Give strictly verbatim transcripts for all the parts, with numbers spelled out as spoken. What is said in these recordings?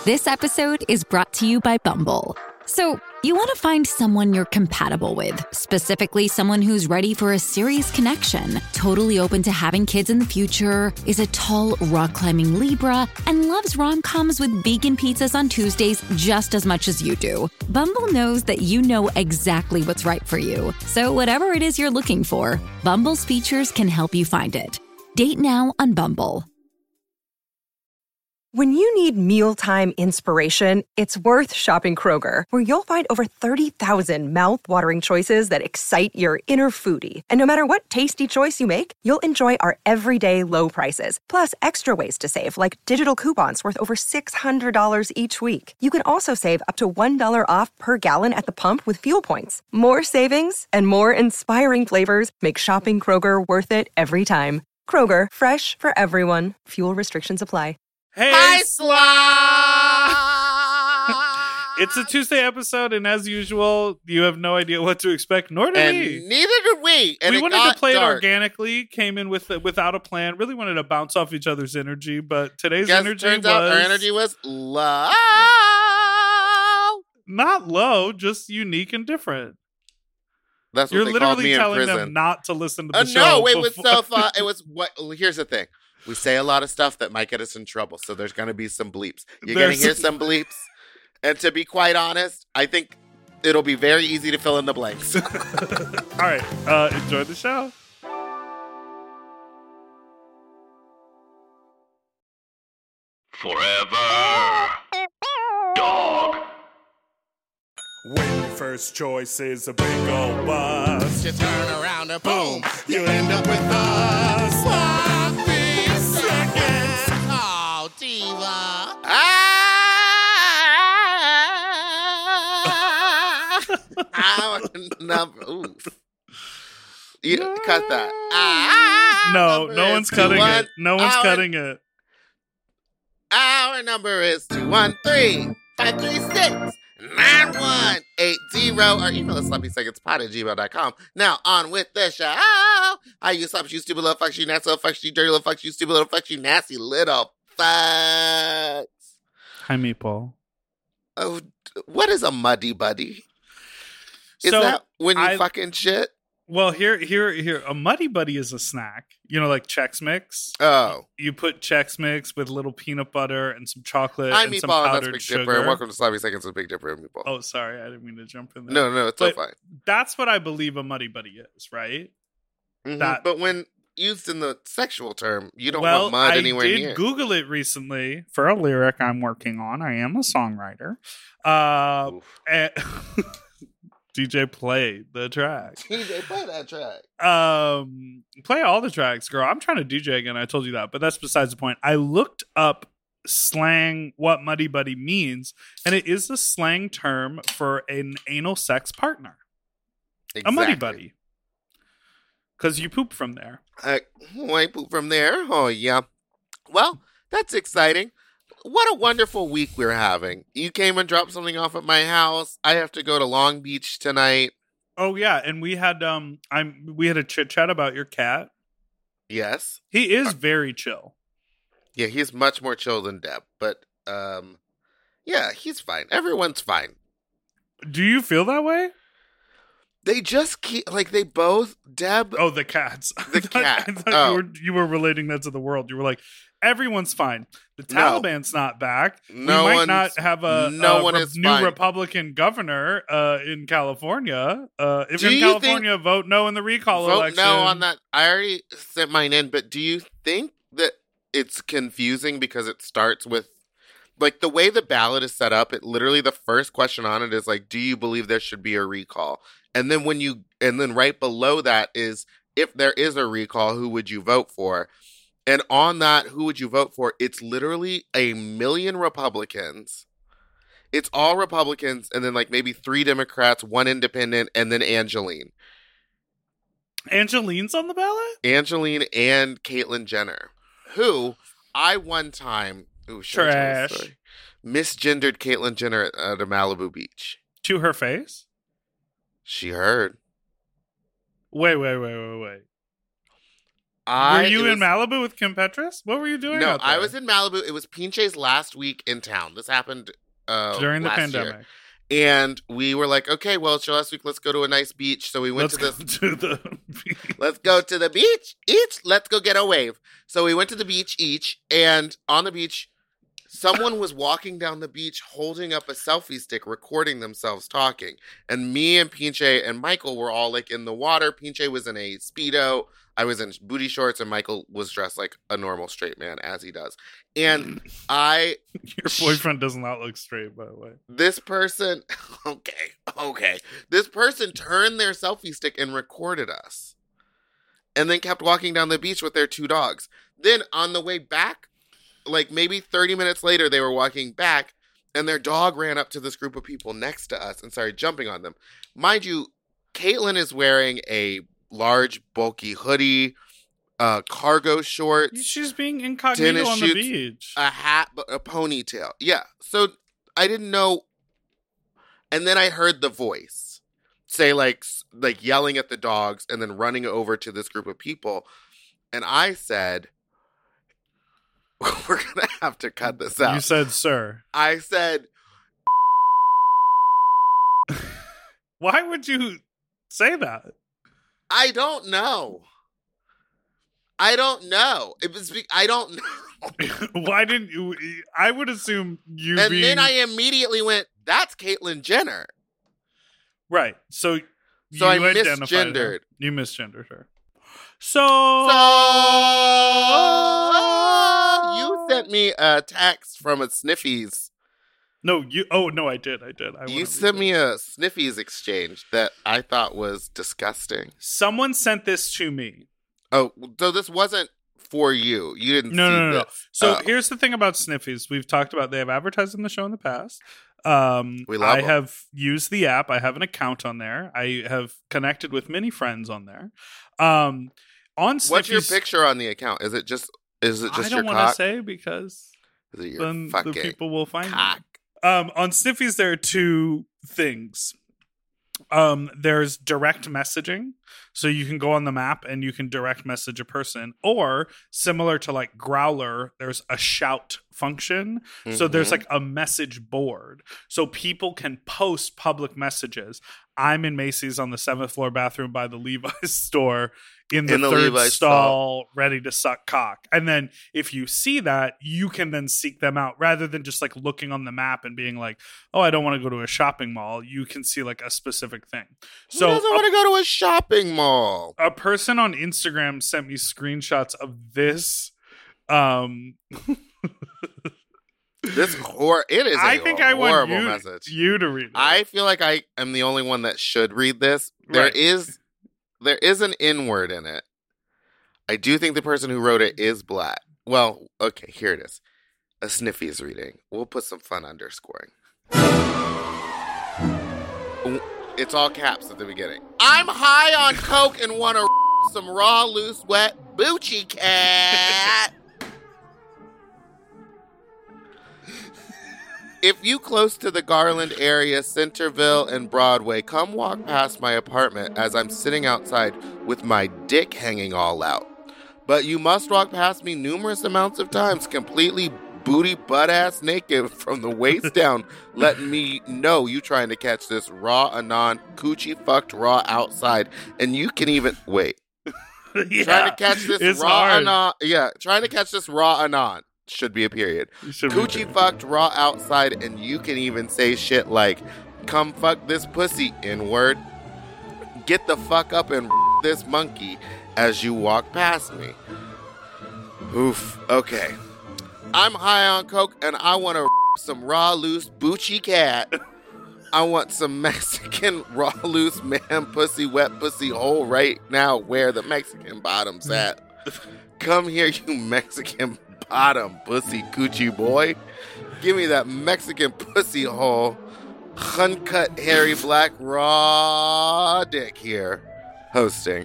This episode is brought to you by Bumble. So, you want to find someone you're compatible with, specifically someone who's ready for a serious connection, totally open to having kids in the future, is a tall, rock-climbing Libra, and loves rom-coms with vegan pizzas on Tuesdays just as much as you do. Bumble knows that you know exactly what's right for you. So whatever it is you're looking for, Bumble's features can help you find it. Date now on Bumble. When you need mealtime inspiration, it's worth shopping Kroger, where you'll find over thirty thousand mouth-watering choices that excite your inner foodie. And no matter what tasty choice you make, you'll enjoy our everyday low prices, plus extra ways to save, like digital coupons worth over six hundred dollars each week. You can also save up to one dollar off per gallon at the pump with fuel points. More savings and more inspiring flavors make shopping Kroger worth it every time. Kroger, fresh for everyone. Fuel restrictions apply. Hey, Hi, Slaw! It's a Tuesday episode, and as usual, you have no idea what to expect, nor do and we. Neither did we. And we it wanted got to play dark. it organically, came in with without a plan, really wanted to bounce off each other's energy, but today's Guess energy turns was... out our energy was low. Not low, just unique and different. That's what You're they called literally me in telling prison. them not to listen to the Uh, show. no, it was before- so fun. It was what? Here's the thing: we say a lot of stuff that might get us in trouble, so there's going to be some bleeps. You're going to There's- hear some bleeps, and to be quite honest, I think it'll be very easy to fill in the blanks. All right, uh, enjoy the show. Forever Dog. When your first choice is a big old bus, You turn around and boom, you end up with us. sloppy seconds. Oh, diva. Ah! Our number. Oof. You cut that. Ah, No, number no is one's two cutting one. it. No one's Our- cutting it. Our number is two one three, five three six, nine one eight zero. Or email us sloppysecondspot at gmail dot com. Now, on with the show. Hi, you sloppy, you stupid little fucks, you nasty little fucks, you dirty little fucks, you stupid little fucks, you nasty little fucks. Hi, Meatball. Oh, what is a muddy buddy? Is So, that when you I- fucking shit? Well, here, here, here. A Muddy Buddy is a snack. You know, like Chex Mix. Oh. You put Chex Mix with a little peanut butter and some chocolate Hi, and some Meatball, and that's powdered Big sugar. Dipper, and welcome to Sloppy Seconds with Big Dipper and Meatball. Oh, sorry, I didn't mean to jump in there. no, no, it's so But fine. That's what I believe a Muddy Buddy is, right? Mhm. that- But when used in the sexual term, you don't well, want mud I anywhere did near. Google it recently for a lyric I'm working on. I am a songwriter. Uh, and D J, play the track. D J, play that track. Um, play all the tracks, girl. I'm trying to D J again. I told you that, but that's besides the point. I looked up slang, what Muddy Buddy means, and it is a slang term for an anal sex partner, Exactly. a Muddy Buddy, because you poop from there. I, I poop from there. Oh, yeah. Well, that's exciting. What a wonderful week we're having. You came and dropped something off at my house. I have to go to Long Beach tonight. Oh yeah, and we had um, I'm we had a chit chat about your cat. Yes. He is very chill. Yeah, he's much more chill than Deb. But, um, yeah, he's fine. Everyone's fine. Do you feel that way? They just keep, like, they both, Deb, Oh, the cats. The I thought- cat. I thought Oh. you were you were relating that to the world. You were like, everyone's fine. The No. Taliban's not back. No we might one's- not have a, no a one re- is new fine. Republican governor uh, in California. Uh, if Do you're in you California, vote no in the recall vote election. no on that. I already sent mine in, but do you think that it's confusing because it starts with, like, the way the ballot is set up, it literally, the first question on it is like, do you believe there should be a recall? And then when you, and then right below that is, if there is a recall, who would you vote for? And on that, who would you vote for? It's literally a million Republicans. It's all Republicans, and then like maybe three Democrats, one independent, and then Angeline. Angeline's on the ballot? Angeline and Caitlyn Jenner, who I one time ooh, should I tell this Trash. story? misgendered Caitlyn Jenner at, at a Malibu beach. To her face? She heard. Wait, wait, wait, wait, wait. I were you it in was- Malibu with Kim Petras? What were you doing? No, out I there? was in Malibu. It was Pinche's last week in town. This happened uh, during the last pandemic. year. And we were like, okay, well, it's your last week. Let's go to a nice beach. So we went Let's to this. go to the Let's go to the beach. Each, let's go get a wave. So we went to the beach each. And on the beach, someone was walking down the beach holding up a selfie stick, recording themselves talking. And me and Pinche and Michael were all like in the water. Pinche was in a Speedo. I was in booty shorts, and Michael was dressed like a normal straight man, as he does. And I... Your boyfriend does not look straight, by the way. This person... Okay, okay. This person turned their selfie stick and recorded us. And then kept walking down the beach with their two dogs. Then on the way back, like maybe thirty minutes later, they were walking back, and their dog ran up to this group of people next to us and started jumping on them. Mind you, Caitlin is wearing a large, bulky hoodie, uh, cargo shorts, She's being incognito tennis on the shoes, beach. a hat, a ponytail. Yeah. So I didn't know. And then I heard the voice say like, like yelling at the dogs and then running over to this group of people. And I said, we're going to have to cut this out. You said, sir. I said, Why would you say that? I don't know. I don't know. It was, be- I don't know. Why didn't you? I would assume you And being... then I immediately went, that's Caitlyn Jenner. Right. So, So I you identified misgendered. her. You misgendered her. So, So you sent me a text from a Sniffies. no, you. Oh no, I did. I did. I You wanna sent read me this. a Sniffies exchange that I thought was disgusting. Someone sent this to me. Oh, so this wasn't for you. You didn't No, see no, no, no. this. So Oh. here's the thing about Sniffies. We've talked about they have advertised in the show in the past. Um, We love I 'em. have used the app. I have an account on there. I have connected with many friends on there. Um, on Sniffies, What's your picture on the account? Is it just is it I just don't your want to cock? say because Is it your then the fucking people will find me. cock? Um, on Sniffies, there are two things. Um, there's direct messaging. So you can go on the map and you can direct message a person. Or similar to like Growler, there's a shout function. So there's Mhm. like a message board. So people can post public messages. I'm in Macy's on the seventh floor bathroom by the Levi's store in the, In the third Levi's stall, ready to suck cock. And then if you see that, you can then seek them out rather than just like looking on the map and being like, oh, I don't want to go to a shopping mall. You can see like a specific thing. Who So doesn't a, want to go to a shopping mall? a person on Instagram sent me screenshots of this. Um, This hor it is. I a think I want horrible you, message. you to read it. I feel like I am the only one that should read this. There Right. is there is an N word in it. I do think the person who wrote it is black. Well, okay, here it is. A Sniffies reading. We'll put some fun underscoring. It's all caps at the beginning. I'm high on coke and want to some raw, loose, wet Boochie cat. If you close to the Garland area, Centerville, and Broadway, come walk past my apartment as I'm sitting outside with my dick hanging all out. But you must walk past me numerous amounts of times, completely booty butt-ass naked from the waist down, letting me know you trying to catch this raw anon, coochie fucked raw outside. And you can even, wait, Yeah, trying to catch this it's raw hard. anon, yeah, trying to catch this raw anon. Should be a period. You should Coochie read it. fucked raw outside, and you can even say shit like, come fuck this pussy, N-word. Get the fuck up and this monkey as you walk past me. Oof. Okay. I'm high on coke, and I want to some raw, loose, Boochie cat. I want some Mexican raw, loose, man, pussy, wet pussy hole right now where the Mexican bottom's at. Come here, you Mexican bottom pussy coochie boy. Give me that Mexican pussy hole. Uncut, hairy, black, raw dick here. Hosting.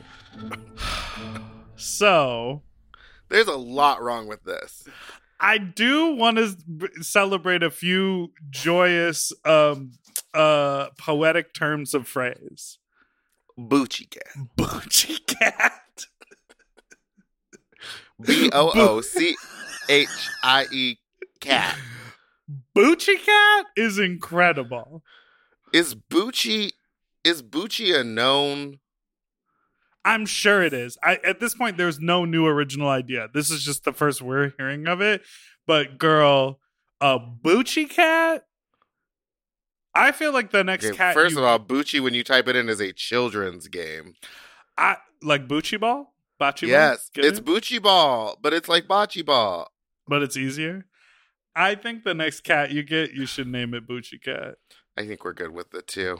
So, There's a lot wrong with this. I do want to b- celebrate a few joyous, um, uh, poetic terms of phrase. Boochie cat. Boochie cat. B O O C H I E cat. Bucci Cat is incredible. Is Bucci is Bucci a known? I'm sure it is. I at this point there's no new original idea. This is just the first we're hearing of it. But girl, a Bucci Cat? I feel like the next Okay, cat. first you, of all, Bucci, when you type it in, is a children's game. I like Bucci Ball. Bocce Yes, ball? it's it? Bucci Ball, but it's like Bocce Ball. But it's easier. I think the next cat you get, you should name it Bucci Cat. I think we're good with the two.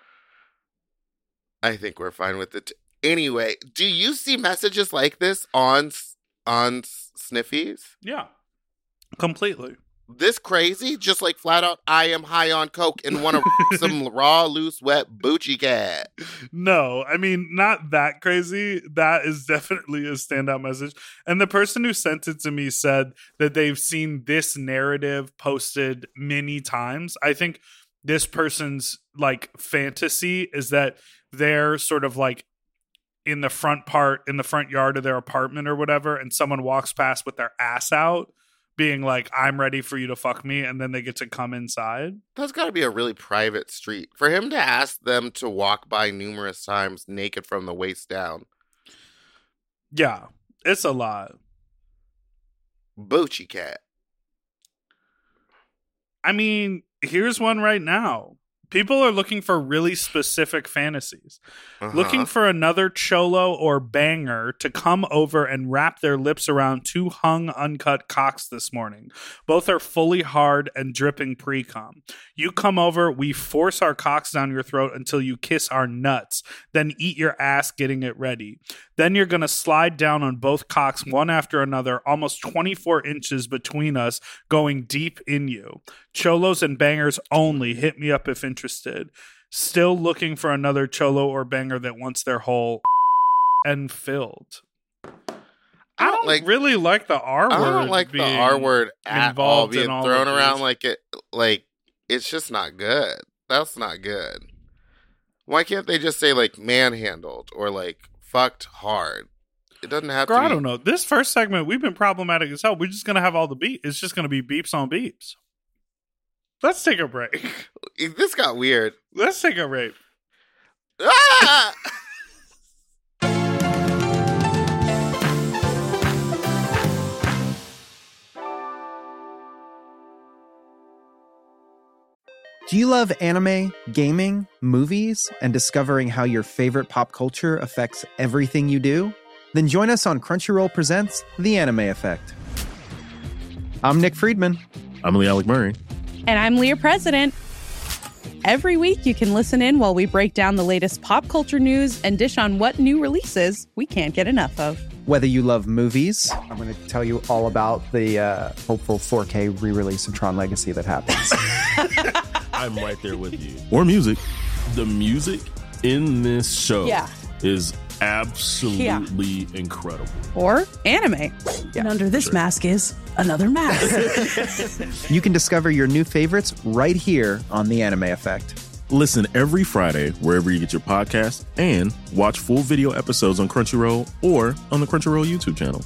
I think we're fine with the two. Anyway, do you see messages like this on on Sniffies? Yeah, completely. This crazy? Just like flat out, I am high on coke and want to some raw, loose, wet Bucci Cat. No, I mean, not that crazy. That is definitely a standout message. And the person who sent it to me said that they've seen this narrative posted many times. I think this person's like fantasy is that they're sort of like in the front part, in the front yard of their apartment or whatever, and someone walks past with their ass out, being like, I'm ready for you to fuck me, and then they get to come inside. That's got to be a really private street. For him to ask them to walk by numerous times naked from the waist down. Yeah, it's a lot. Bucci Cat. I mean, here's one right now. People are looking for really specific fantasies. Uh-huh. Looking for another cholo or banger to come over and wrap their lips around two hung, uncut cocks this morning. Both are fully hard and dripping pre-cum. You come over, we force our cocks down your throat until you kiss our nuts, then eat your ass getting it ready. Then you're going to slide down on both cocks one after another, almost twenty-four inches between us, going deep in you. Cholos and bangers only. Hit me up if interested. Still looking for another cholo or banger that wants their whole and filled. I don't like, really like the R word. I don't like the R word at all being all thrown around these. like it. Like it's just not good. That's not good. Why can't they just say like manhandled or like fucked hard? It doesn't have Girl, to. Be... I don't know. This first segment, we've been problematic as hell. We're just gonna have all the beat. It's just gonna be beeps on beeps. Let's take a break. This got weird. Let's take a break. Ah! Do you love anime, gaming, movies, and discovering how your favorite pop culture affects everything you do? Then join us on Crunchyroll Presents The Anime Effect. I'm Nick Friedman. I'm Lee Alec Murray. And I'm Leah President. Every week you can listen in while we break down the latest pop culture news and dish on what new releases we can't get enough of. Whether you love movies, I'm going to tell you all about the uh, hopeful four K re-release of Tron Legacy that happens. I'm right there with you. Or music. The music in this show Yeah. is absolutely incredible. Or anime. Yeah, and under this sure. mask is another mask. You can discover your new favorites right here on The Anime Effect. Listen every Friday wherever you get your podcasts and watch full video episodes on Crunchyroll or on the Crunchyroll YouTube channel.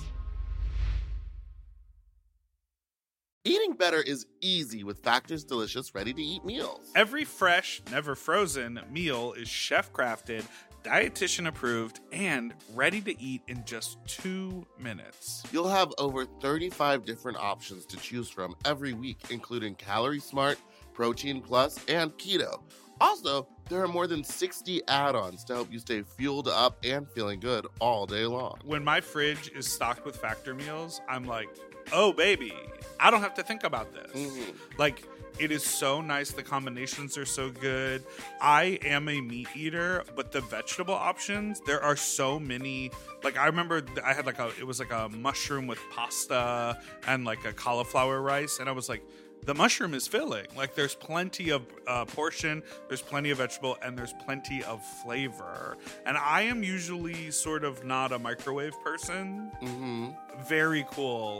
Eating better is easy with Factor's delicious ready-to-eat meals. Every fresh, never frozen meal is chef crafted, dietitian approved, and ready to eat in just two minutes. You'll have over thirty-five different options to choose from every week, including Calorie Smart, Protein Plus, and Keto. Also, there are more than sixty add-ons to help you stay fueled up and feeling good all day long. When my fridge is stocked with Factor meals, I'm like, oh baby, I don't have to think about this. Mm-hmm. Like, it is so nice. The combinations are so good. I am a meat eater, but the vegetable options, there are so many. Like, I remember I had like a, it was like a mushroom with pasta and like a cauliflower rice. And I was like, the mushroom is filling. Like, there's plenty of uh, portion, there's plenty of vegetable, and there's plenty of flavor. And I am usually sort of not a microwave person. Mm-hmm. Very cool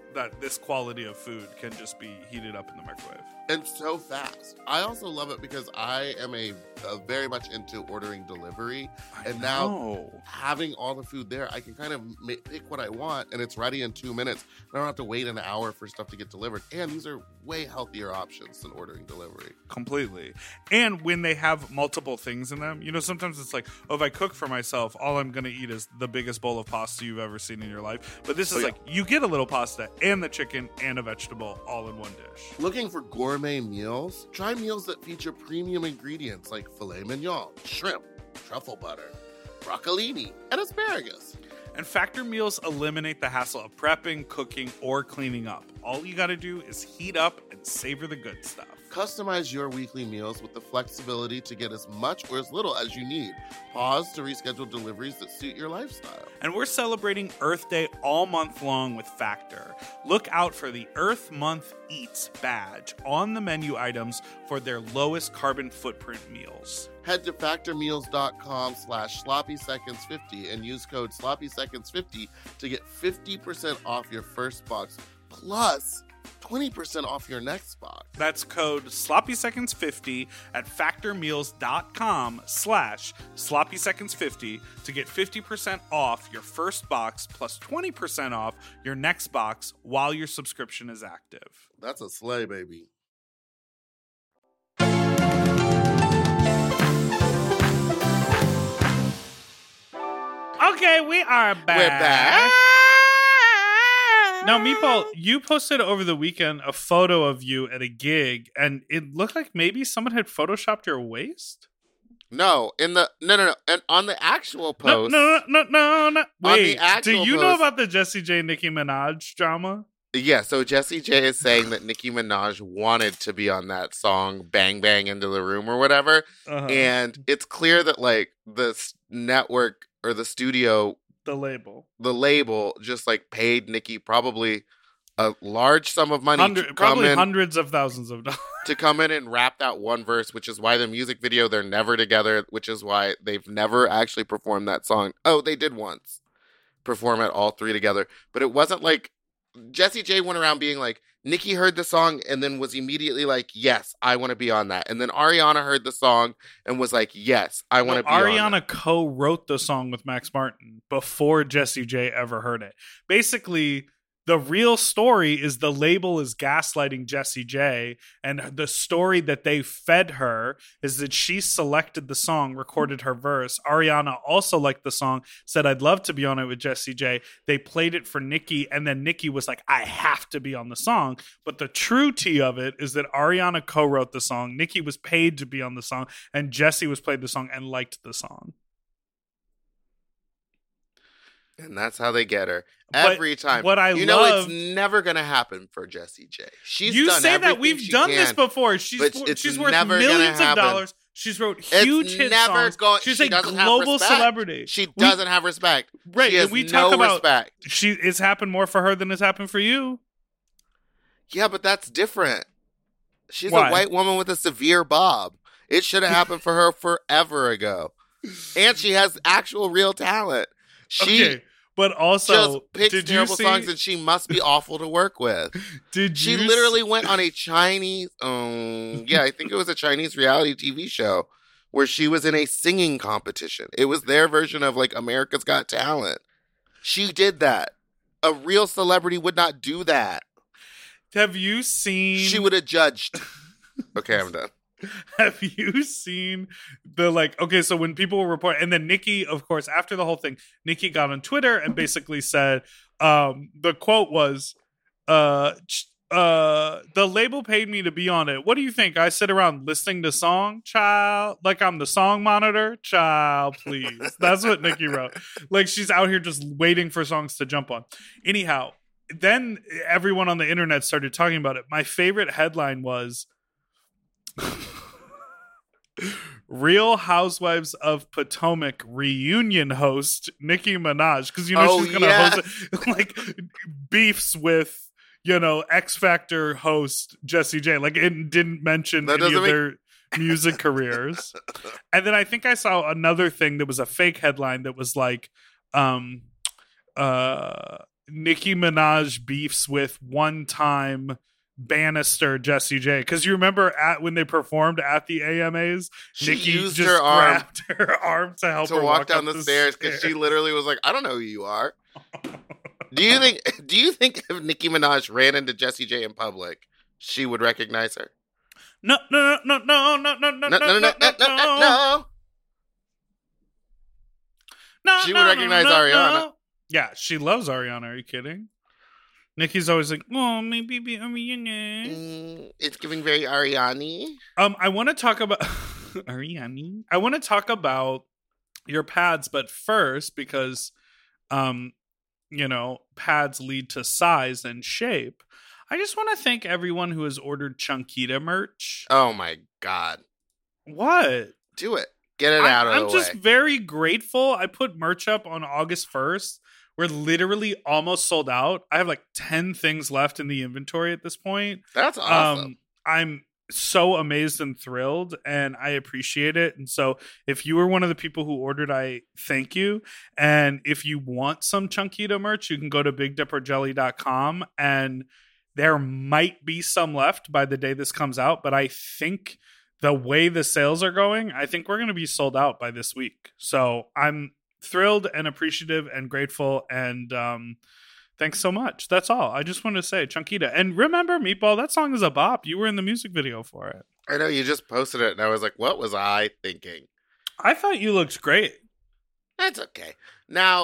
that this quality of food can just be heated up in the microwave. And so fast. I also love it because I am a, a very much into ordering delivery. I and know. now having all the food there, I can kind of ma- pick what I want and it's ready in two minutes. I don't have to wait an hour for stuff to get delivered. And these are way healthier options than ordering delivery. Completely. And when they have multiple things in them, you know, sometimes it's like, oh, if I cook for myself, all I'm going to eat is the biggest bowl of pasta you've ever seen in your life. But this is oh, yeah. like, you get a little pasta and the chicken and a vegetable all in one dish. Looking for gourmet meals? Try meals that feature premium ingredients like filet mignon, shrimp, truffle butter, broccolini, and asparagus. And Factor meals eliminate the hassle of prepping, cooking, or cleaning up. All you got to do is heat up and savor the good stuff. Customize your weekly meals with the flexibility to get as much or as little as you need. Pause to reschedule deliveries that suit your lifestyle. And we're celebrating Earth Day all month long with Factor. Look out for the Earth Month Eats badge on the menu items for their lowest carbon footprint meals. Head to factormeals.com slash sloppy seconds 50 and use code sloppy seconds fifty to get fifty percent off your first box plus twenty percent off your next box. That's code sloppy seconds fifty at factormeals.com slash sloppy seconds 50 to get fifty percent off your first box plus twenty percent off your next box while your subscription is active. That's a slay, baby. Okay, we are back. We're back. Now, Meatball, you posted over the weekend a photo of you at a gig, and it looked like maybe someone had photoshopped your waist. No, in the no, no, no, and on the actual post. No, no, no, no, no. Wait, the actual do you post, know about the Jessie J Nicki Minaj drama? Yeah, so Jessie J is saying that Nicki Minaj wanted to be on that song "Bang Bang Into the Room" or whatever, Uh-huh. and it's clear that like the s- network or the studio. The label. The label just like paid Nicki probably a large sum of money Hundred, to come probably in, hundreds of thousands of dollars. to come in and rap that one verse, which is why the music video, they're never together, which is why they've never actually performed that song. Oh, they did once perform it all three together, but it wasn't like Jessie J went around being like, Nicki heard the song and then was immediately like, yes, I want to be on that. And then Ariana heard the song and was like, yes, I want to Well, be on that. Ariana co-wrote the song with Max Martin before Jessie J ever heard it. Basically, the real story is the label is gaslighting Jessie J, and the story that they fed her is that she selected the song, recorded her verse. Ariana also liked the song, said, I'd love to be on it with Jessie J. They played it for Nicki, and then Nicki was like, I have to be on the song. But the true tea of it is that Ariana co-wrote the song, Nicki was paid to be on the song, and Jessie was played the song and liked the song. And that's how they get her But every time. what I you know, love- it's never going to happen for Jessie J. She's you done say that everything we've she done can, this before. She's but wor- it's she's worth never gonna millions of happen. dollars. She's wrote It's huge hit never songs. going. She's she a doesn't have global respect. celebrity. She We- doesn't have respect. Right, She has and we no talk about respect. she. It's happened more for her than it's happened for you. Yeah, but that's different. She's Why? a white woman with a severe bob. It should have happened for her forever ago. And she has actual real talent. She Okay, but also just picks did terrible you see, songs, and she must be awful to work with. Did She you literally see- went on a Chinese, um, yeah, I think it was a Chinese reality T V show where she was in a singing competition. It was their version of like America's Got Talent. She did that. A real celebrity would not do that. Have you seen? She would have judged. Okay, I'm done. Have you seen the like? Okay, so when people report, and then Nicki, of course, after the whole thing, Nicki got on Twitter and basically said, um, the quote was, uh, ch- uh, the label paid me to be on it. What do you think? I sit around listening to song, child, like I'm the song monitor, child. Please, that's what Nicki wrote. Like she's out here just waiting for songs to jump on. Anyhow, then everyone on the internet started talking about it. My favorite headline was Real Housewives of Potomac reunion host Nicki Minaj, because you know Oh, she's gonna yeah. host it, like beefs with, you know, X Factor host Jessie J. Like it didn't mention That any of doesn't make- their music careers. And then I think I saw another thing that was a fake headline that was like, um, uh, Nicki Minaj beefs with one-time Bannister Jessie J. Because you remember at when they performed at the A M As, She Nicki used just her arm grabbed her arm to help to her walk walk down up the stairs because she literally was like, I don't know who you are. Do you think do you think if Nicki Minaj ran into Jessie J in public, she would recognize her? No, no, no, no, no, no, no, No, no, no, no, no, no, no. No, She no, would no, recognize no, Ariana. no. Yeah, she loves Ariana. Are you kidding? Nicki's always like, oh, maybe be Ariana. Mm, it's giving very Ariane. Um, I want to talk about Ariane. I want to talk about your pads, but first, because, um, you know, pads lead to size and shape. I just want to thank everyone who has ordered Chunkita merch. Oh my God. What? Do it. Get it I, out of I'm the way. just very grateful. I put merch up on August first. We're literally almost sold out. I have like ten things left in the inventory at this point. That's awesome. Um, I'm so amazed and thrilled, and I appreciate it. And so if you were one of the people who ordered, I thank you. And if you want some Chunkita merch, you can go to big dipper jelly dot com, and there might be some left by the day this comes out. But I think the way the sales are going, I think we're going to be sold out by this week. So I'm thrilled and appreciative and grateful, and um thanks so much. That's all I just wanted to say. Chunkita. And remember, Meatball, that song is a bop. You were in the music video for it. I know, you just posted it and I was like, what was I thinking? I thought you looked great. That's okay. Now,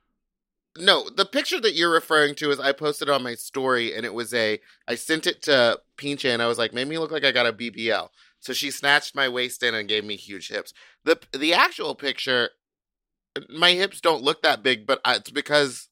no, the picture that you're referring to is I posted on my story, and it was a I sent it to Pinche, and I was like, made me look like I got a B B L. So she snatched my waist in and gave me huge hips. The the actual picture, my hips don't look that big, but it's because,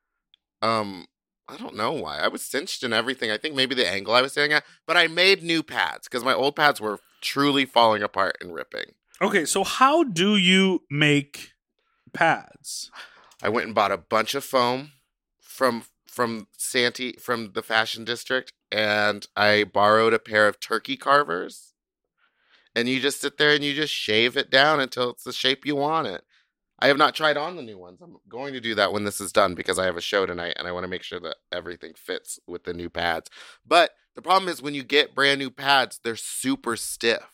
um, I don't know why. I was cinched and everything. I think maybe the angle I was sitting at, but I made new pads because my old pads were truly falling apart and ripping. Okay, so how do you make pads? I went and bought a bunch of foam from from Santee, from the Fashion District, and I borrowed a pair of turkey carvers. And you just sit there and you just shave it down until it's the shape you want it. I have not tried on the new ones. I'm going to do that when this is done because I have a show tonight and I want to make sure that everything fits with the new pads. But the problem is when you get brand new pads, they're super stiff.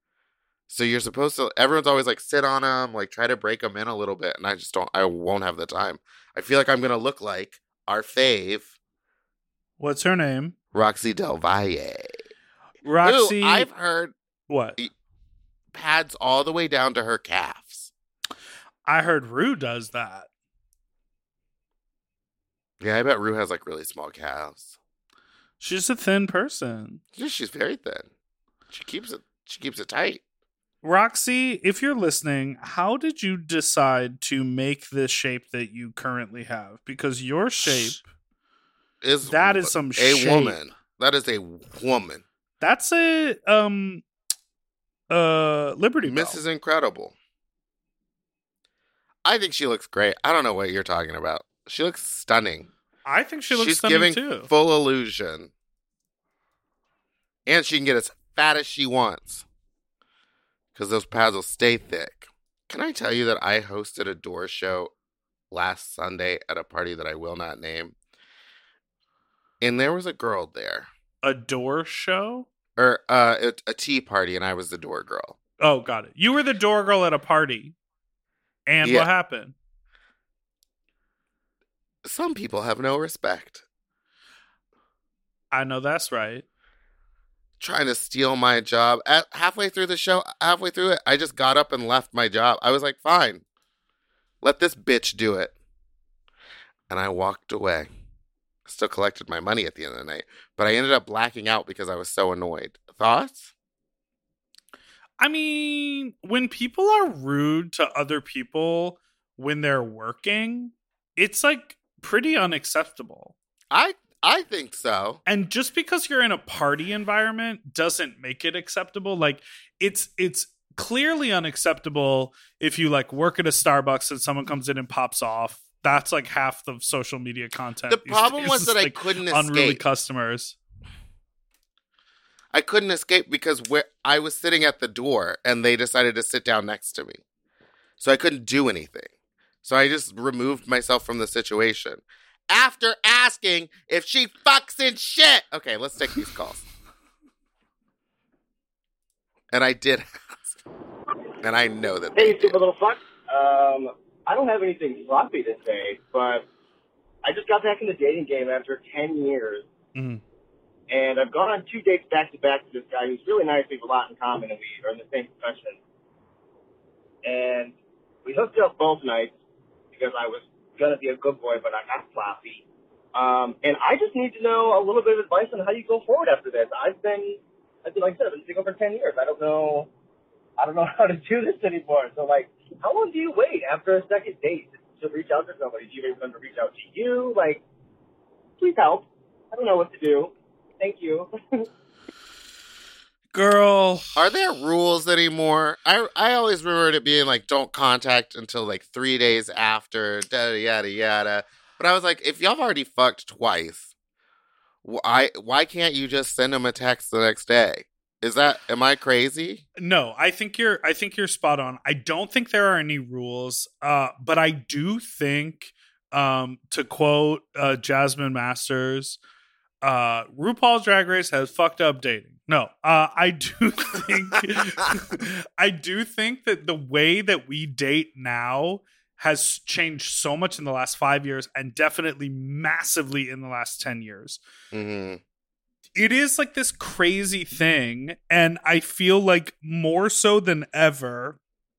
So you're supposed to, everyone's always like, sit on them, like try to break them in a little bit. And I just don't, I won't have the time. I feel like I'm going to look like our fave. What's her name? Roxy Del Valle. Roxy. Who I've heard. What? Pads all the way down to her calves. I heard Rue does that. Yeah, I bet Rue has like really small calves. She's a thin person. Yeah, she's very thin. She keeps it. She keeps it tight. Roxy, if you're listening, how did you decide to make this shape that you currently have? Because your shape is that is some a shape. woman. That is a woman. That's a um. Uh, Liberty Bell. Missus Incredible. I think she looks great. I don't know what you're talking about. She looks stunning. I think she looks She's stunning giving too. Full illusion. And she can get as fat as she wants. Because those pads will stay thick. Can I tell you that I hosted a door show last Sunday at a party that I will not name? And there was a girl there. A door show? Or uh, a, a tea party, and I was the door girl. Oh, got it. You were the door girl at a party. And Yeah. what happened? Some people have no respect. I know that's right. Trying to steal my job. At, halfway through the show, halfway through it, I just got up and left my job. I was like, fine. Let this bitch do it. And I walked away. Still collected my money at the end of the night. But I ended up blacking out because I was so annoyed. Thoughts? I mean, when people are rude to other people when they're working, it's like pretty unacceptable. I I think so. And just because you're in a party environment doesn't make it acceptable. Like it's it's clearly unacceptable if you like work at a Starbucks and someone comes in and pops off. That's like half the social media content. The these problem days. was that It's I like couldn't unruly escape. customers. I couldn't escape because where I was sitting at the door and they decided to sit down next to me. So I couldn't do anything. So I just removed myself from the situation. after asking if she fucks in shit. Okay, let's take these calls. And I did ask. And I know that Hey, stupid little fuck. Um, I don't have anything sloppy to say, but I just got back in the dating game after ten years. Mm-hmm. And I've gone on two dates back-to-back to this guy who's really nice. We have a lot in common, and we are in the same profession. And we hooked up both nights because I was going to be a good boy, but I got sloppy. Um, and I just need to know a little bit of advice on how you go forward after this. I've been, I've been like I said, I've been single for ten years. I don't know, I don't know how to do this anymore. So, like, how long do you wait after a second date to reach out to somebody? Do you wait for them to reach out to you? Like, please help. I don't know what to do. Thank you. Girl. Are there rules anymore? I I always remembered it being like, don't contact until like three days after, yada, yada, yada. But I was like, if y'all have already fucked twice, why, why can't you just send them a text the next day? Is that, am I crazy? No, I think you're, I think you're spot on. I don't think there are any rules, uh, but I do think, um, to quote uh, Jasmine Masters, Uh, RuPaul's Drag Race has fucked up dating. No, uh, I do think, I do think that the way that we date now has changed so much in the last five years and definitely massively in the last ten years. Mm-hmm. It is like this crazy thing. And I feel like more so than ever,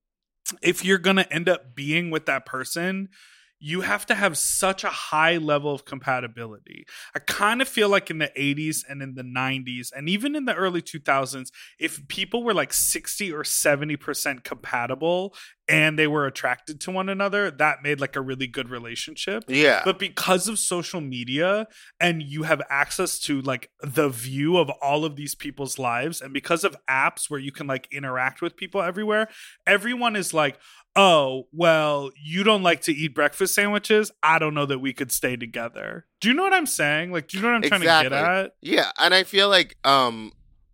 if you're going to end up being with that person, you have to have such a high level of compatibility. I kind of feel like in the eighties and in the nineties and even in the early two thousands, if people were like sixty or seventy percent compatible and they were attracted to one another, that made like a really good relationship. Yeah. But because of social media and you have access to like the view of all of these people's lives, and because of apps where you can like interact with people everywhere, everyone is like, oh, well, you don't like to eat breakfast sandwiches? I don't know that we could stay together. Do you know what I'm saying? Like, do you know what I'm Exactly. trying to get at? Yeah, and I feel like um,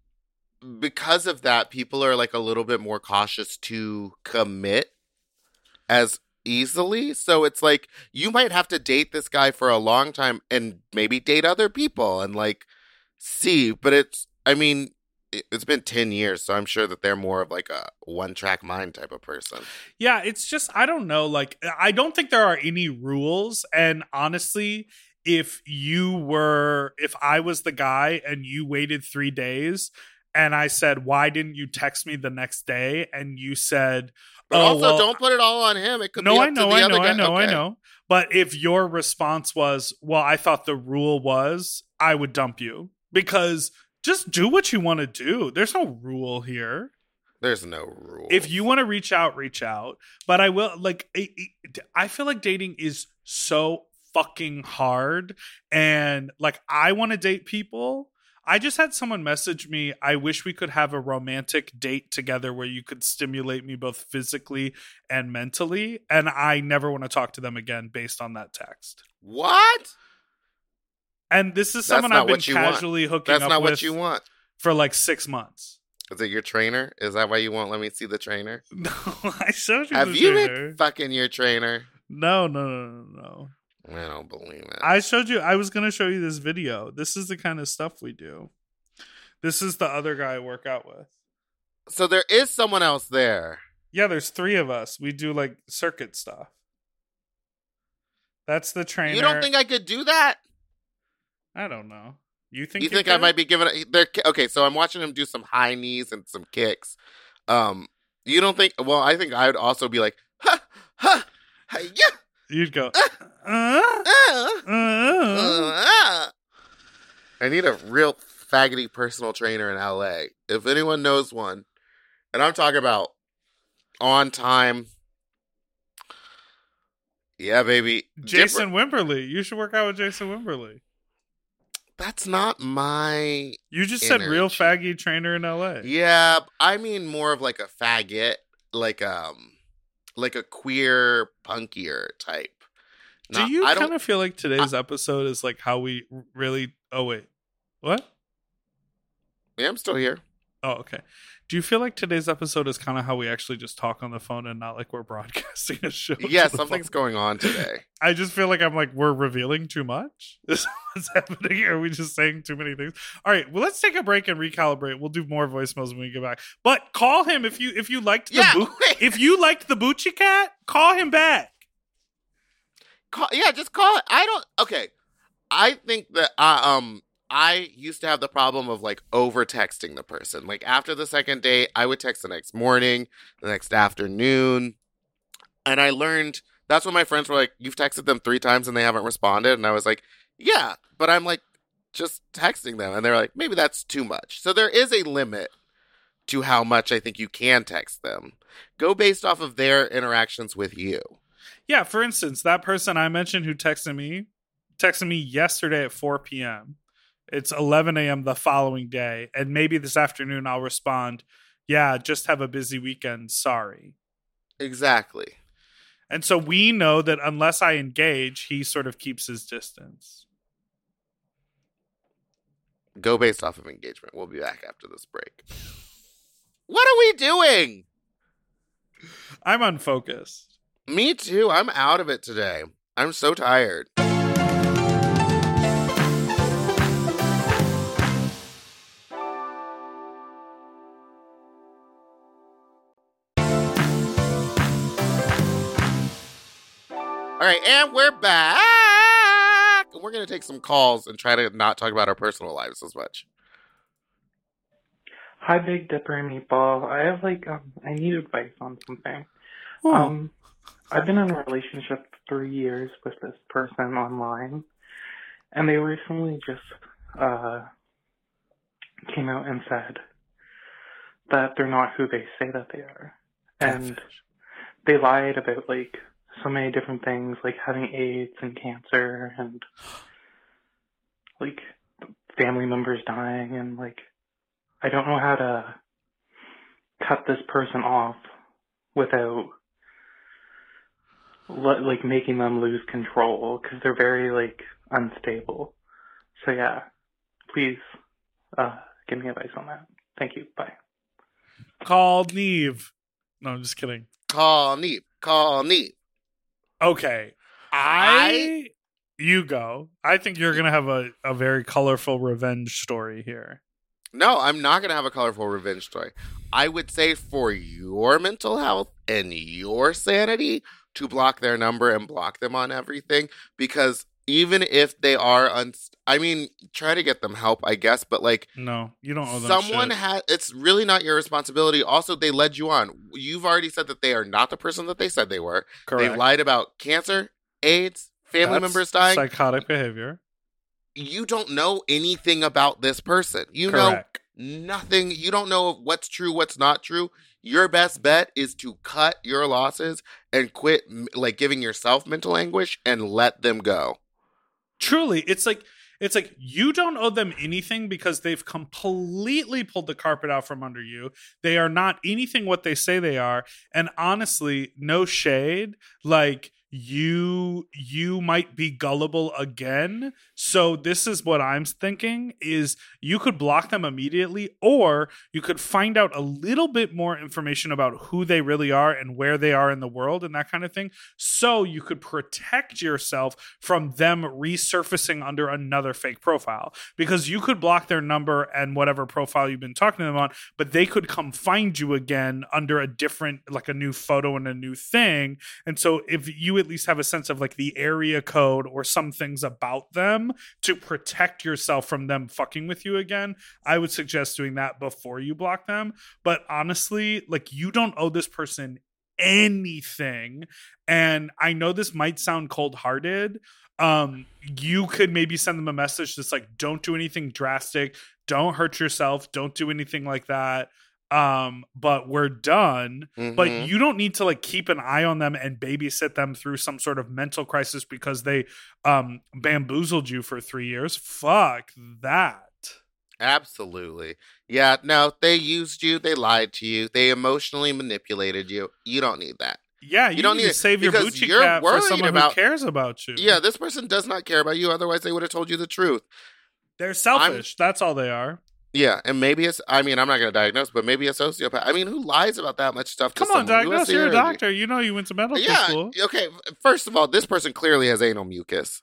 because of that, people are like a little bit more cautious to commit as easily. So it's like you might have to date this guy for a long time and maybe date other people and like see. But it's, I mean, it's been ten years, so I'm sure that they're more of like a one-track mind type of person. Yeah, it's just, I don't know. Like, I don't think there are any rules. And honestly, if you were, if I was the guy and you waited three days and I said, why didn't you text me the next day? And you said, but oh, also well, don't put it all on him. It could no, be up I know, to the I other know, guy. I know, okay. I know. But if your response was, well, I thought the rule was, I would dump you, because just do what you want to do. There's no rule here. There's no rule. If you want to reach out, reach out. But I will, like, it, it, I feel like dating is so fucking hard. And, like, I want to date people. I just had someone message me, I wish we could have a romantic date together where you could stimulate me both physically and mentally. And I never want to talk to them again based on that text. What? And this is That's someone not I've been what you want. casually hooking That's up not with what you want. for like six months. Is it your trainer? Is that why you won't let me see the trainer? No, I showed you Have the you trainer. been fucking your trainer? No, no, no, no, no. I don't believe it. I showed you, I was going to show you this video. This is the kind of stuff we do. This is the other guy I work out with. So there is someone else there. Yeah, there's three of us. We do like circuit stuff. That's the trainer. You don't think I could do that? I don't know. You think You you think could? I might be giving it? They're, okay, so I'm watching him do some high knees and some kicks. Um, you don't think? Well, I think I would also be like, ha, ha, ha yeah. You'd go. Uh, uh, uh, uh. uh. I need a real faggoty personal trainer in L A. If anyone knows one, and I'm talking about on time. Yeah, baby. Jason Wimberly. You should work out with Jason Wimberly. That's not my. You just energy. said real faggy trainer in L A. Yeah, I mean more of like a faggot, like um, like a queer punkier type. Do Not, you I kind don't, of feel like today's I, episode is like how we really? Oh wait, what? Yeah, I'm still here. Oh, okay. Do you feel like today's episode is kind of how we actually just talk on the phone and not like we're broadcasting a show? Yeah, something's phone? going on today. I just feel like I'm like, we're revealing too much? Is what's happening here? Are we just saying too many things? All right, well, let's take a break and recalibrate. We'll do more voicemails when we get back. But call him if you if you liked the yeah, Bo- if you liked the Bucci Cat, call him back. Call, yeah, just call it. I don't. Okay, I think that uh, um. I used to have the problem of like over texting the person. Like after the second date, I would text the next morning, the next afternoon. And I learned that's when my friends were like, you've texted them three times and they haven't responded. And I was like, yeah, but I'm like just texting them. And they're like, maybe that's too much. So there is a limit to how much I think you can text them. Go based off of their interactions with you. Yeah. For instance, that person I mentioned who texted me, texted me yesterday at four p.m. It's eleven a.m. the following day, and maybe this afternoon I'll respond, yeah, just have a busy weekend, sorry. Exactly. And so we know that unless I engage, he sort of keeps his distance. Go based off of engagement. We'll be back after this break. What are we doing? I'm unfocused. Me too. I'm out of it today. I'm so tired. All right, and we're back. And we're going to take some calls and try to not talk about our personal lives as much. Hi, Big Dipper and Meatball. I have, like, um, I need advice on something. Oh. Um, I've been in a relationship for three years with this person online, and they recently just, uh, came out and said that they're not who they say that they are. And they lied about, like, so many different things, like having AIDS and cancer and like family members dying, and like I don't know how to cut this person off without like making them lose control, because they're very like unstable. So yeah, please uh, give me advice on that. Thank you. Bye. Call Neve. No, I'm just kidding. Call Neve. Call Neve. Okay, I, I, you go. I think you're going to have a, a very colorful revenge story here. No, I'm not going to have a colorful revenge story. I would say for your mental health and your sanity to block their number and block them on everything, because even if they are, un- I mean, try to get them help, I guess, but like, no, you don't owe them someone shit. has, it's really not your responsibility. Also, they led you on. You've already said that they are not the person that they said they were. Correct. They lied about cancer, AIDS, family That's members dying. Psychotic behavior. You don't know anything about this person. You Correct. know nothing. You don't know what's true, what's not true. Your best bet is to cut your losses and quit like giving yourself mental anguish and let them go. Truly, it's like it's like you don't owe them anything because they've completely pulled the carpet out from under you. They are not anything what they say they are. And honestly, no shade, like you you might be gullible again. So this is what I'm thinking is you could block them immediately, or you could find out a little bit more information about who they really are and where they are in the world and that kind of thing, so you could protect yourself from them resurfacing under another fake profile. Because you could block their number and whatever profile you've been talking to them on, but they could come find you again under a different, like a new photo and a new thing. And so if you at least have a sense of like the area code or some things about them to protect yourself from them fucking with you again, I would suggest doing that before you block them. But honestly, like, you don't owe this person anything. And I know this might sound cold-hearted. Um, you could maybe send them a message that's like, don't do anything drastic, don't hurt yourself, don't do anything like that. Um, but we're done. Mm-hmm. But you don't need to like keep an eye on them and babysit them through some sort of mental crisis because they um bamboozled you for three years. Fuck that. Absolutely. Yeah, no, they used you, they lied to you, they emotionally manipulated you. You don't need that. Yeah, you, you don't need, need to save your Bucci cat for someone about, who cares about you. Yeah, this person does not care about you, otherwise they would have told you the truth. They're selfish. I'm, That's all they are. Yeah, and maybe it's, I mean, I'm not going to diagnose, but maybe a sociopath. I mean, who lies about that much stuff to Come on, someone? diagnose. You're a doctor. You know you went to medical yeah, school. Okay, first of all, this person clearly has anal mucus.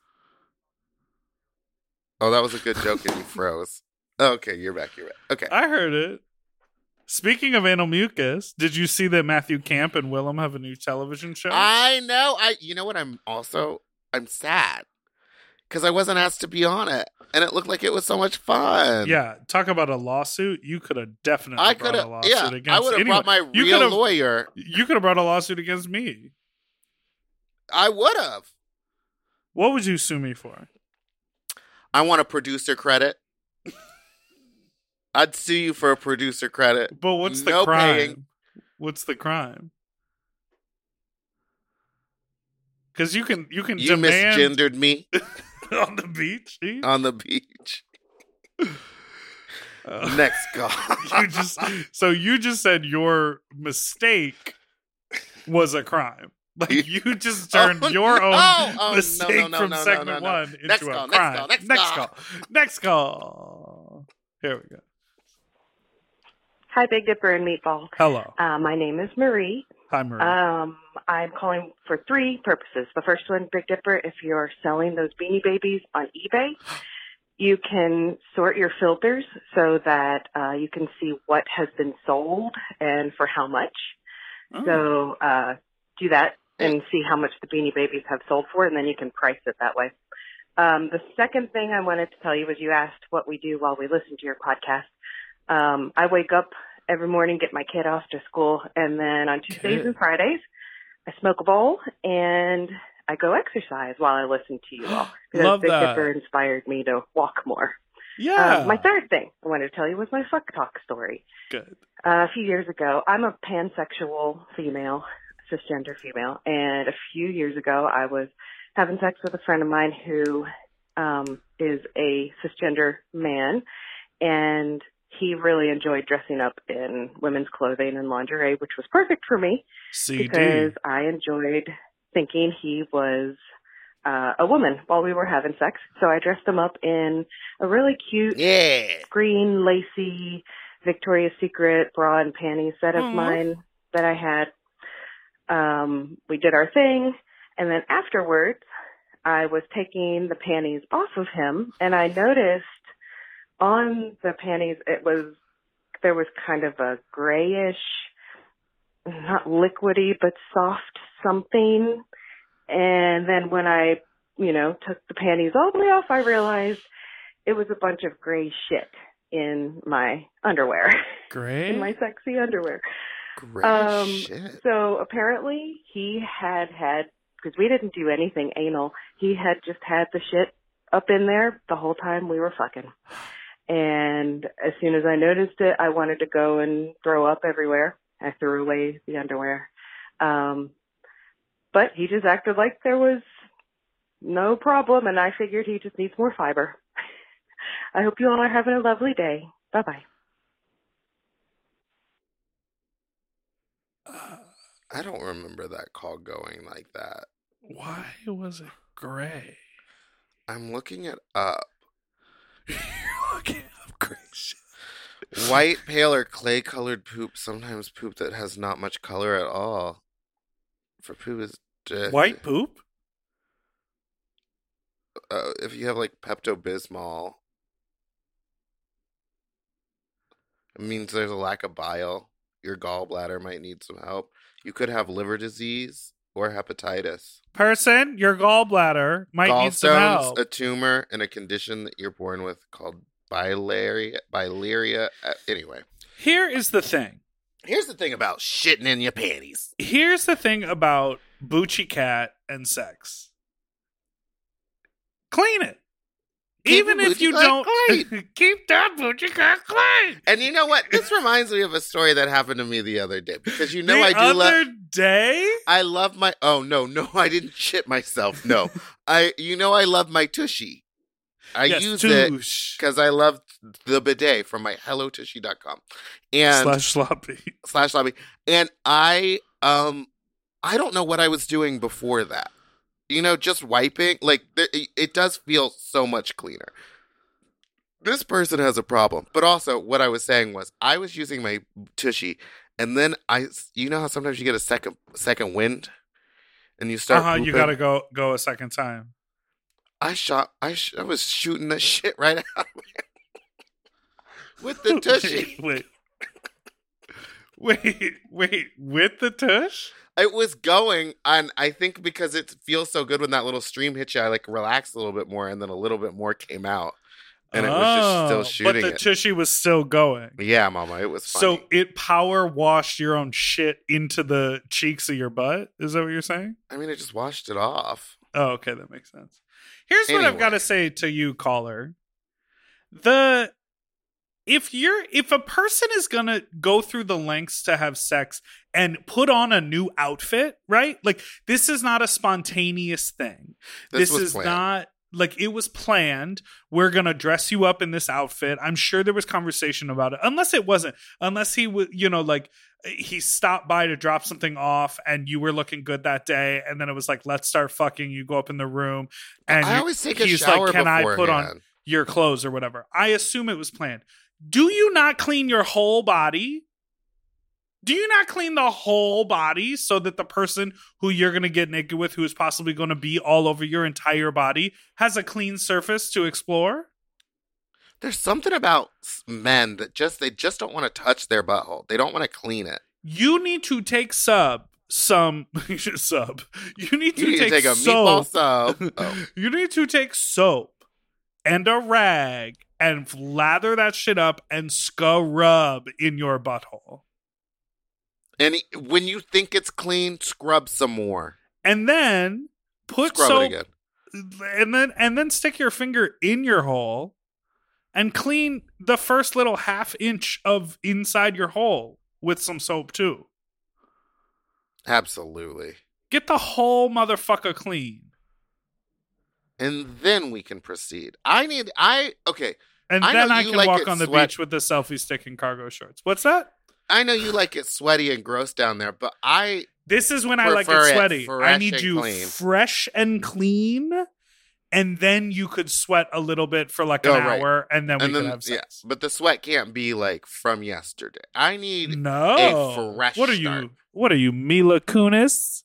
Oh, that was a good joke and you froze. Okay, you're back, you're back. Okay. I heard it. Speaking of anal mucus, did you see that Matthew Camp and Willem have a new television show? I know. I. You know what? I'm also, I'm sad. Because I wasn't asked to be on it. And it looked like it was so much fun. Yeah, talk about a lawsuit. You could have definitely I brought could have, a lawsuit yeah, against I would have anyone. brought my You real could've- lawyer. You could have brought a lawsuit against me. I would have. What would you sue me for? I want a producer credit. I'd sue you for a producer credit. But what's the no crime? Paying. What's the crime? Because you can you can You demand misgendered me on the beach. Steve? on the beach. Uh, Next call. you just so you just said your mistake was a crime. Like you just turned Oh, your own no. Oh, mistake no, no, no, from no, no, segment no, no. one into Next a call, next crime. call, next next call. call. Next call. Here we go. Hi, Big Dipper and Meatball. Hello. Uh, my name is Marie. Hi, Marie. Um, I'm calling for three purposes. The first one, Big Dipper, if you're selling those Beanie Babies on eBay, you can sort your filters so that uh, you can see what has been sold and for how much. Oh. So uh, do that and see how much the Beanie Babies have sold for, and then you can price it that way. Um, the second thing I wanted to tell you was you asked what we do while we listen to your podcast. Um, I wake up every morning, get my kid off to school, and then on Tuesdays Kid. and Fridays, I smoke a bowl and I go exercise while I listen to you all. Because Love Big that. Dipper inspired me to walk more. Yeah. Um, my third thing I wanted to tell you was my fuck talk story. Good. Uh, a few years ago, I'm a pansexual female, cisgender female, and a few years ago, I was having sex with a friend of mine who um, is a cisgender man, and he really enjoyed dressing up in women's clothing and lingerie, which was perfect for me C D. because I enjoyed thinking he was uh, a woman while we were having sex. So I dressed him up in a really cute Yeah. green, lacy Victoria's Secret bra and panties set of Aw. mine that I had. Um, we did our thing, and then afterwards, I was taking the panties off of him, and I noticed on the panties, it was, there was kind of a grayish, not liquidy, but soft something. And then when I, you know, took the panties all the way off, I realized it was a bunch of gray shit in my underwear, Great. in my sexy underwear. Great Um, shit. So apparently he had had, because we didn't do anything anal, he had just had the shit up in there the whole time we were fucking. And as soon as I noticed it, I wanted to go and throw up everywhere. I threw away the underwear. Um, but he just acted like there was no problem, and I figured he just needs more fiber. I hope you all are having a lovely day. Bye-bye. I don't remember that call going like that. Why was it gray? I'm looking it up. You're looking up gray shit. White, pale, or clay-colored poop. Sometimes poop that has not much color at all. For poop is uh, White poop? Uh, if you have like Pepto-Bismol, it means there's a lack of bile. Your gallbladder might need some help. You could have liver disease or hepatitis. Person, your gallbladder might need some Gallstones, help. a tumor, and a condition that you're born with called biliaria. Biliaria. Uh, anyway, Here is the thing. here's the thing about shitting in your panties. Here's the thing about Bucci Cat and sex. Clean it. Keep Even your if you Bucci Cat don't clean. keep that Bucci Cat clean. And you know what? This reminds me of a story that happened to me the other day because you know the I do love. other day? I love my. Oh no, no, I didn't shit myself. No, I. You know I love my tushy. I Yes, use it touche. because I love the bidet from my hello tushy dot com and Slash sloppy. slash lobby. And I um I don't know what I was doing before that. You know, just wiping like there, it, it does feel so much cleaner. This person has a problem. But also, what I was saying was, I was using my tushy, and then I, you know how sometimes you get a second second wind, and you start. Uh huh. pooping? You gotta go go a second time. I shot. I sh- I was shooting that shit right out with the tushy. Wait, wait, wait, wait, with the tush? It was going, and I think because it feels so good when that little stream hits you, I like relaxed a little bit more, and then a little bit more came out, and it oh, was just still shooting. But the it. tushy was still going. Yeah, Mama, it was funny. So it power washed your own shit into the cheeks of your butt? Is that what you're saying? I mean, it just washed it off. Oh, okay, that makes sense. Here's what Anyway. I've got to say to you, caller. The if you're if a person is gonna go through the lengths to have sex and put on a new outfit, right? Like this is not a spontaneous thing. This This, was is planned. not like it was planned. We're gonna dress you up in this outfit. I'm sure there was conversation about it, unless it wasn't. Unless he was, you know, like he stopped by to drop something off, and you were looking good that day, and then it was like, let's start fucking. You go up in the room, and I you- always take a he's shower like, can I put on beforehand." your clothes or whatever? I assume it was planned. Do you not clean your whole body? Do you not clean the whole body so that the person who you're going to get naked with, who is possibly going to be all over your entire body, has a clean surface to explore? There's something about men that just they just don't want to touch their butthole. They don't want to clean it. You need to take sub some sub. You need to You need take, to take a soap. meatball sub. Oh. You need to take soap and a rag and lather that shit up and scrub in your butthole. And he- when you think it's clean, scrub some more. And then put Scrub soap it again. and then and then stick your finger in your hole and clean the first little half inch of inside your hole with some soap too. Absolutely. Get the whole motherfucker clean. And then we can proceed. I need I okay. And I then know I you can like walk it on the sweat- beach with the selfie stick and cargo shorts. What's that? I know you like it sweaty and gross down there, but I This is when I like prefer it it sweaty. fresh I need and you clean. fresh and clean, and then you could sweat a little bit for like an Oh, right. hour, and then we and could then have yeah, sex. but the sweat can't be like from yesterday. I need No, a fresh what are start. you? What are you, Mila Kunis?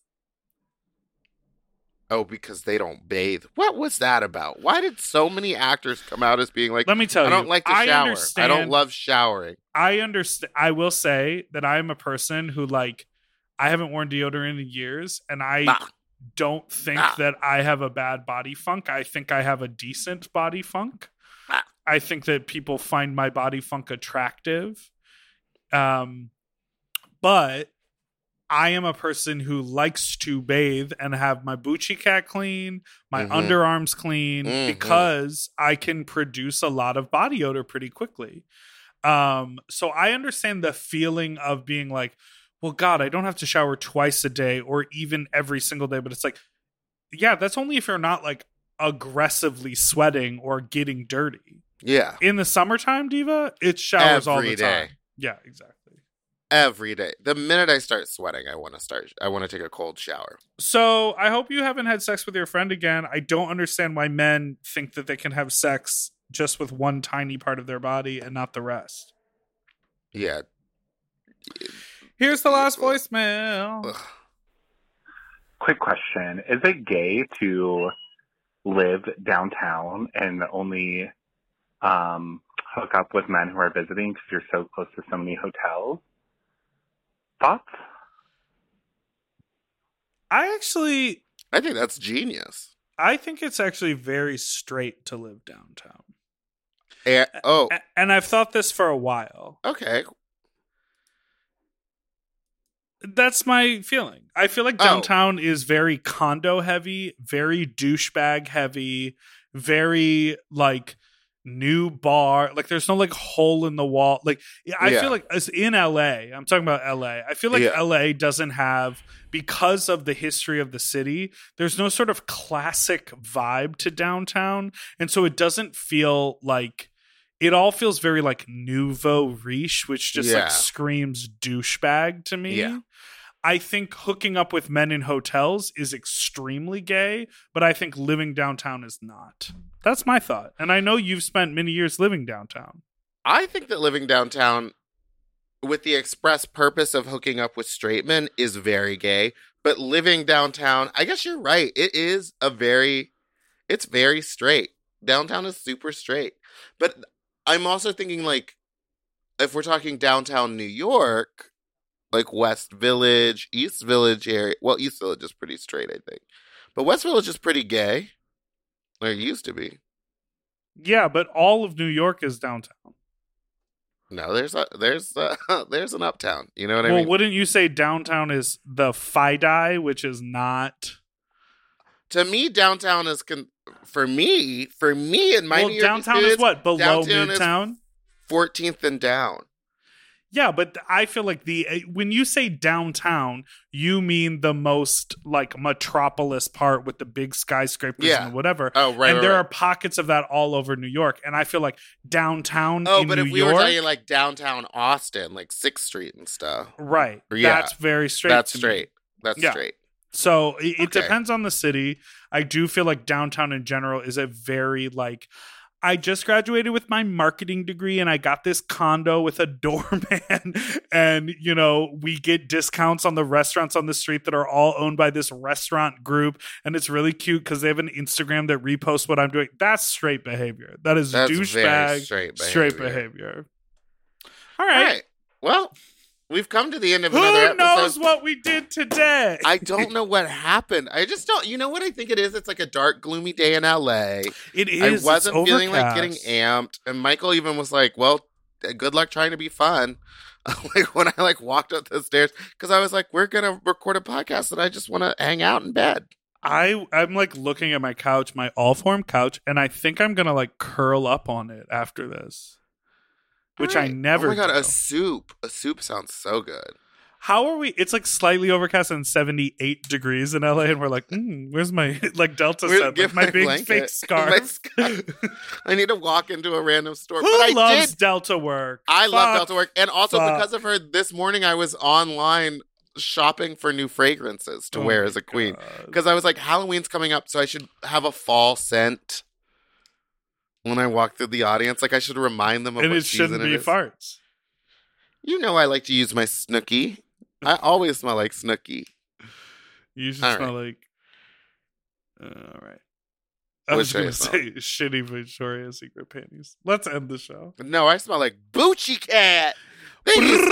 Oh, because they don't bathe. What was that about? Why did so many actors come out as being like, Let me tell I don't you, like to I shower. I understand- don't love showering. I understand. I will say that I am a person who like I haven't worn deodorant in years, and I Nah. don't think Nah. that I have a bad body funk. I think I have a decent body funk. Nah. I think that people find my body funk attractive. Um, but I am a person who likes to bathe and have my Bucci cat clean, my Mhm. underarms clean, Mhm. because I can produce a lot of body odor pretty quickly. Um, so I understand the feeling of being like, well, God, I don't have to shower twice a day or even every single day. But it's like, yeah, that's only if you're not like aggressively sweating or getting dirty. Yeah. In the summertime, Diva, it showers all Every the day. time. Yeah, exactly. Every day. The minute I start sweating, I want to start. I want to take a cold shower. So I hope you haven't had sex with your friend again. I don't understand why men think that they can have sex just with one tiny part of their body and not the rest. Yeah. Here's the last voicemail. Ugh. Quick question. Is it gay to live downtown and only um, hook up with men who are visiting because you're so close to so many hotels? Thoughts? I actually, I think that's genius. I think it's actually very straight to live downtown. Eh, oh, A- And I've thought this for a while. okay. That's my feeling. I feel like Oh. downtown is very condo heavy, very douchebag heavy, very like new bar. Like there's no like hole in the wall. Like I Yeah. feel like as in L A, I'm talking about L A. I feel like Yeah. L A doesn't have, because of the history of the city, there's no sort of classic vibe to downtown. And so it doesn't feel like, it all feels very like nouveau riche, which just Yeah. like screams douchebag to me. Yeah. I think hooking up with men in hotels is extremely gay, but I think living downtown is not. That's my thought. And I know you've spent many years living downtown. I think that living downtown with the express purpose of hooking up with straight men is very gay. But living downtown, I guess you're right. It is a very, it's very straight. Downtown is super straight. But I'm also thinking, like, if we're talking downtown New York, like West Village, East Village area. Well, East Village is pretty straight, I think. But West Village is pretty gay. Or it used to be. Yeah, but all of New York is downtown. No, there's a, there's a, there's an uptown. You know what well, I mean? Well, wouldn't you say downtown is the FIDI, which is not... To me, downtown is... Con- for me, for me in my well, New York downtown experience, is what? Below downtown Midtown? Is fourteenth and down. Yeah, but I feel like the when you say downtown, you mean the most like metropolis part with the big skyscrapers Yeah. and whatever. Oh, right, And right, there right. are pockets of that all over New York. And I feel like downtown Oh, in but New if we York, were talking like downtown Austin, like sixth Street and stuff. right? Yeah. That's very straight. That's to me. straight. That's Yeah. straight. So it, it Okay. depends on the city. I do feel like downtown in general is a very like. I just graduated with my marketing degree and I got this condo with a doorman and, you know, we get discounts on the restaurants on the street that are all owned by this restaurant group. And it's really cute because they have an Instagram that reposts what I'm doing. That's straight behavior. That is That's douchebag, very straight behavior. straight behavior. All right. All right. Well, we've come to the end of Who another episode. knows what we did today? I don't know what happened. I just don't. You know what I think it is? It's like a dark, gloomy day in L A. It is. I It's wasn't feeling like getting overcast. amped, and Michael even was like, "Well, good luck trying to be fun." Like when I like walked up the stairs, because I was like, "We're gonna record a podcast, and I just want to hang out in bed." I I'm like looking at my couch, my all form couch, and I think I'm gonna like curl up on it after this, which I Right. never. Oh my god, do. a soup! A soup sounds so good. How are we? It's like slightly overcast and seventy-eight degrees in L A, and we're like, mm, where's my like Delta Where- set? Like give my my big blanket. fake My scarf. scarf. I need to walk into a random store. Who but I loves did. Delta work? I love Fuck. Delta Work, and also Fuck. because of her, this morning I was online shopping for new fragrances to Oh wear my as a queen God. because I was like, Halloween's coming up, so I should have a fall scent when I walk through the audience. Like I should remind them of And what it shouldn't season be it is. farts. You know, I like to use my Snooki. I always smell like Snooki. You should All smell like. Uh, all right. I What was should I going to smell? say shitty Victoria's Secret panties. Let's end the show. No, I smell like Boochie Cat. Thank you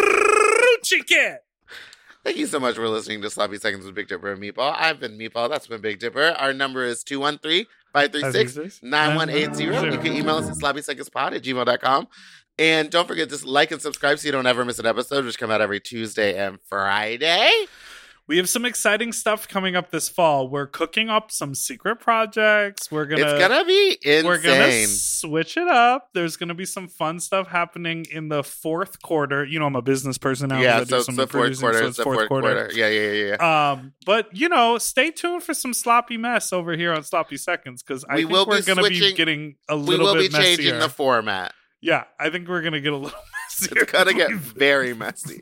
so- Boochie Cat. Thank you so much for listening to Sloppy Seconds with Big Dipper and Meatball. I've been Meatball. That's been Big Dipper. Our number is two one three, five three six, nine one eight zero. You can email us at sloppysecondspod at gmail dot com. And don't forget to like and subscribe so you don't ever miss an episode, which come out every Tuesday and Friday. We have some exciting stuff coming up this fall. We're cooking up some secret projects. We're gonna It's gonna be insane. We're gonna switch it up. There's gonna be some fun stuff happening in the fourth quarter. You know, I'm a business person now. 'cause I Yeah, do so it's some the fourth producing, quarter. so It's the fourth quarter. Yeah, yeah, yeah, yeah. Um, but you know, stay tuned for some sloppy mess over here on Sloppy Seconds because I We think will we're be gonna be switching- getting a we little will be bit messier. changing the format. Yeah, I think we're gonna get a little messier. It's gonna get very messy.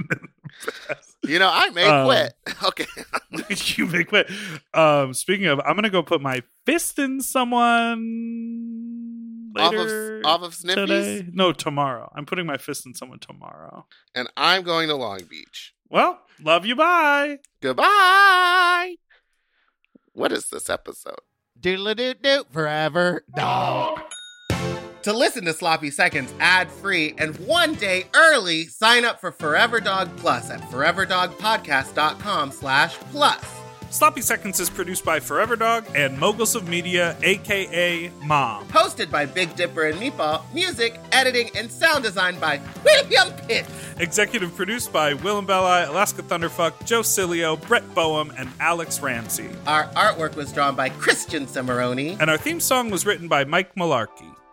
You know, I may Um, quit. Okay. you may quit. Um, speaking of, I'm gonna go put my fist in someone Off later of off of Sniffies? today. No, tomorrow. I'm putting my fist in someone tomorrow. And I'm going to Long Beach. Well, love you. Bye. Goodbye. What is this episode? Doodle-doo-doo forever dog. To listen to Sloppy Seconds ad-free and one day early, sign up for Forever Dog Plus at foreverdogpodcast.com slash plus. Sloppy Seconds is produced by Forever Dog and Moguls of Media, aka Mom. Hosted by Big Dipper and Meatball. Music, editing, and sound design by William Pitts. Executive produced by Willem Belli, Alaska Thunderfuck, Joe Cilio, Brett Boehm, and Alex Ramsey. Our artwork was drawn by Christian Cimarroni. And our theme song was written by Mike Malarkey.